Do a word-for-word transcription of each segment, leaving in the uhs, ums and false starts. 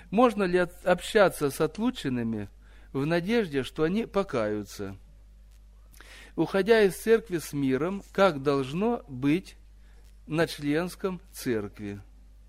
Можно ли общаться с отлученными в надежде, что они покаются? Уходя из церкви с миром, как должно быть на членском церкви?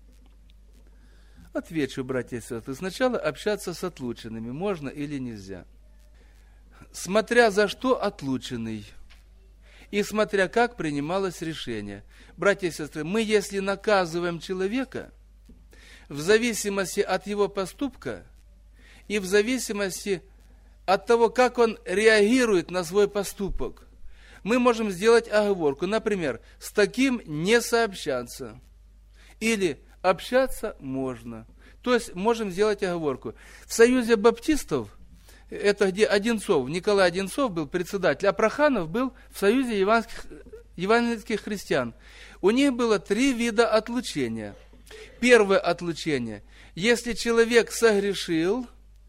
Отвечу, братья и сестры. Сначала общаться с отлученными. Можно или нельзя? Смотря за что отлученный. И смотря как принималось решение. Братья и сестры, мы если наказываем человека, в зависимости от его поступка и в зависимости от того, как он реагирует на свой поступок, мы можем сделать оговорку. Например, с таким не сообщаться. Или общаться можно. То есть можем сделать оговорку. В Союзе баптистов, это где Одинцов, Николай Одинцов был председатель, а Проханов был в Союзе евангельских, евангельских христиан. У них было три вида отлучения. Первое отлучение. Если человек согрешил,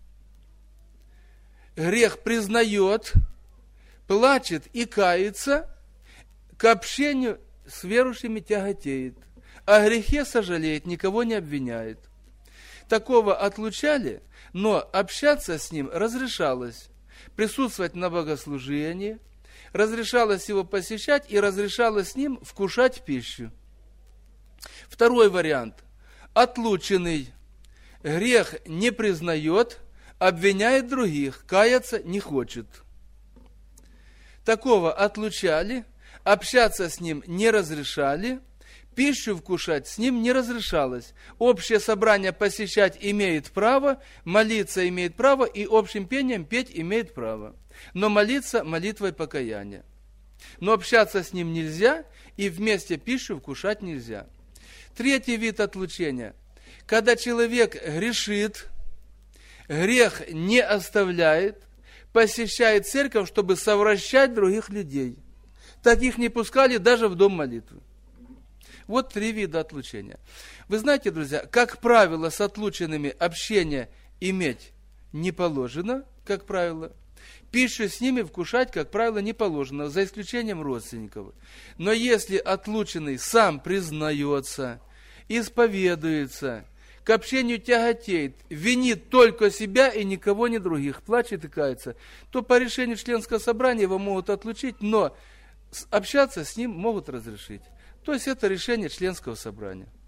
грех признает, плачет и кается, к общению с верующими тяготеет. О грехе сожалеет, никого не обвиняет. Такого отлучали, но общаться с ним разрешалось. Присутствовать на богослужении, разрешалось его посещать и разрешалось с ним вкушать пищу. Второй вариант. Отлученный грех не признает, обвиняет других, каяться не хочет. Такого отлучали, общаться с ним не разрешали, пищу вкушать с ним не разрешалось. Общее собрание посещать имеет право, молиться имеет право и общим пением петь имеет право. Но молиться молитвой покаяния. Но общаться с ним нельзя и вместе пищу вкушать нельзя. Третий вид отлучения. Когда человек грешит, грех не оставляет, посещает церковь, чтобы совращать других людей. Таких не пускали даже в дом молитвы. Вот три вида отлучения. Вы знаете, друзья, как правило, с отлученными общение иметь не положено, как правило. Пищу с ними вкушать, как правило, не положено, за исключением родственников. Но если отлученный сам признается, исповедуется, к общению тяготеет, винит только себя и никого не других, плачет и кается, то по решению членского собрания его могут отлучить, но общаться с ним могут разрешить. То есть это решение членского собрания.